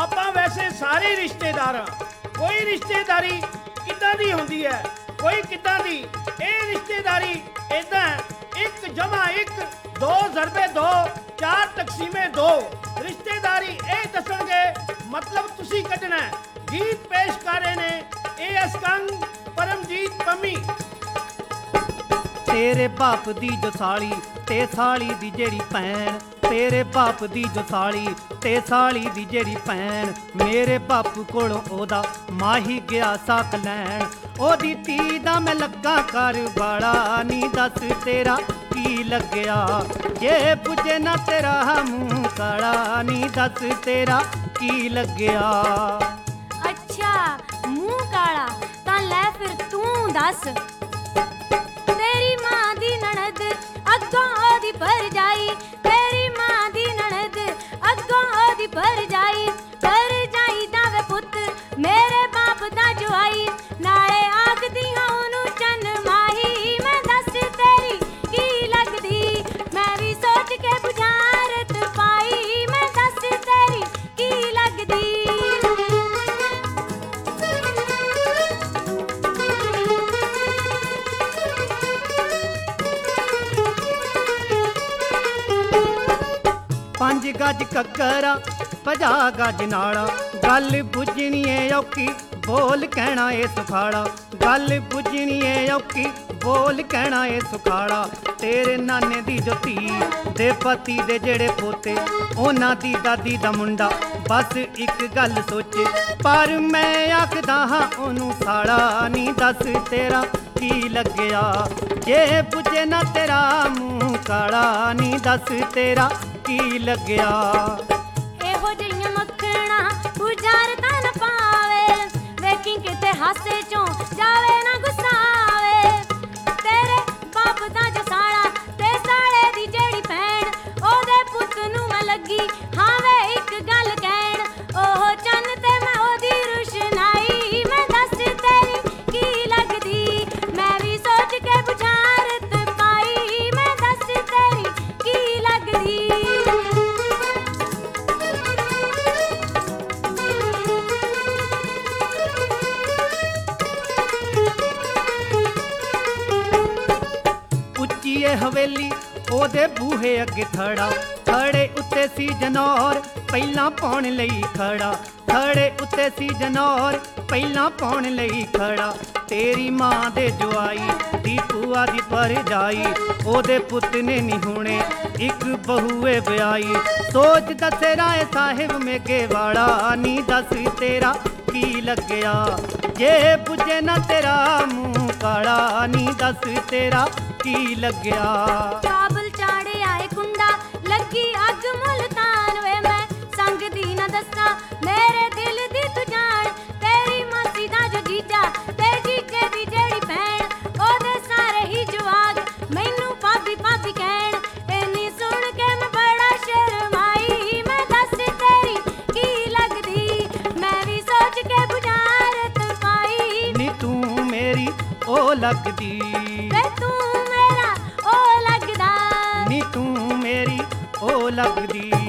ਆਪਾਂ ਵੈਸੇ ਸਾਰੇ ਰਿਸ਼ਤੇਦਾਰ ਹਾਂ। ਕੋਈ ਰਿਸ਼ਤੇਦਾਰੀ ਕਿੱਦਾਂ ਦੀ ਹੁੰਦੀ ਹੈ, ਕੋਈ ਕਿੱਦਾਂ ਦੀ। ਇਹ ਰਿਸ਼ਤੇਦਾਰੀ ਇੱਦਾਂ 1 ਜਮਾ 1 2 ਜ਼ਰਬੇ 2 4 ਤਕਸੀਮੇ 2। ਰਿਸ਼ਤੇਦਾਰੀ ਇਹ ਦੱਸਣਗੇ, ਮਤਲਬ ਤੁਸੀਂ ਕੱਢਣਾ। ਗੀਤ ਪੇਸ਼ ਕਰ ਰਹੇ ਨੇ AS ਕੰਗ, ਪਰਮਜੀਤ ਪੰਮੀ। तेरे बाप दी जो साली ते साली दी जेड़ी भैन, तेरे बाप दी जो साली ते साली दी जेड़ी भैन, मेरे बापू कोलों ओदा माही गया साक लैन। ओदी धी दा मैं लग्गा कर बाड़ा, नी दस तेरा की लग्या, जे पुजे ना तेरा मुंह काला, नी दस तेरा की लग्या। अच्छा मुंह काला तां लै फिर तू दस। तेरी मां दी ननद अग्गों ओदी भरजाई, तेरी मां दी ननद अग्गों ओदी भरजाई, भरजाई दा वे पुत मेरे बाप दा जवाई, नाले आखदी हां ओनू चन माही, मैं दस तेरी की लगदी, मैं भी सोच के बुझारत पाई, मैं दस तेरी की लगदी। पंज गज ककरा 50 गज नाड़ा, गल बुझनी है औखी बोल कहना है सुखाड़ा, गल बुझनी है औखी बोल कहना है सुखाड़ा। तेरे नाने दी जो धी दे पति दे जेड़े पोते, ओना दी दादी दा मुंडा, बस एक गल सोचे पर मैं आखदा हां ओनू साड़ा, नी दस तेरा की लग्या, जे पुजे ना तेरा मुंह काला, नी दस तेरा की लग्या। एहो जिहियां मक्खणा बुझारता न पावे, वेखी किते हासे चों जावे ना गुस्सावे। तेरे बाप दा जो साला ते साले दी जेड़ी भैन, ओदे पुत नू मैं लगी हां वे एक गल कहण, ओह चन ते मैं ओदी रुशनाई, मैं दस तेरी की लगदी, मैं भी सोच के बुझारत पाई, मैं दस तेरी की लगदी। ਉੱਚੀ ਏ ਹਵੇਲੀ ਉਹਦੇ ਬੂਹੇ ਅੱਗੇ ਥੜਾ, ਥੜੇ ਉੱਤੇ ਸੀ ਜਨੌਰ ਪਹਿਲਾਂ ਪਾਉਣ ਲਈ ਖੜਾ, ਥੜੇ ਉੱਤੇ ਸੀ ਜਨੌਰ ਪਹਿਲਾਂ ਪਾਉਣ ਲਈ ਖੜਾ। ਤੇਰੀ ਮਾਂ ਦੇ ਜਵਾਈ ਦੀ ਭੂਆ ਦੀ ਭਰਜਾਈ, ਉਹਦੇ ਪੁੱਤ ਨੇ ਨੀ ਹੁਣੇ ਇੱਕ ਬਹੂਏ ਵਿਆਹੀ, ਸੋਚ ਦੱਸੇ ਰਾਏ ਸਾਹਿਬ ਮੇਗੇ ਵਾਲਾ, ਨੀ ਦਸ ਤੇਰਾ ਕੀ ਲੱਗਿਆ, ਜੇ ਪੁੱਜੇ ਨਾ ਤੇਰਾ ਮੂੰਹ ਕਾਲਾ, ਨੀ ਦਸ ਤੇਰਾ की लग्या। काबल चाड़े आए कुंडा लगी अग मुल्तान वे, मैं संग दी न दसा मेरे दिल दी तू जान, तेरी मासी दा जो जीजा ते जीजे दी जेड़ी भैन, ओदे सारे ही जवाग मैनू भाभी भाभी कहण, इन्नी सुन के मैं बड़ा शर्माई, मैं दस तेरी की लगदी, मैं भी सोच के बुझारत पाई, नी तू मेरी ओ लगदी, वे तू मेरा ओ लगदा, नी तू मेरी ओ लगदी।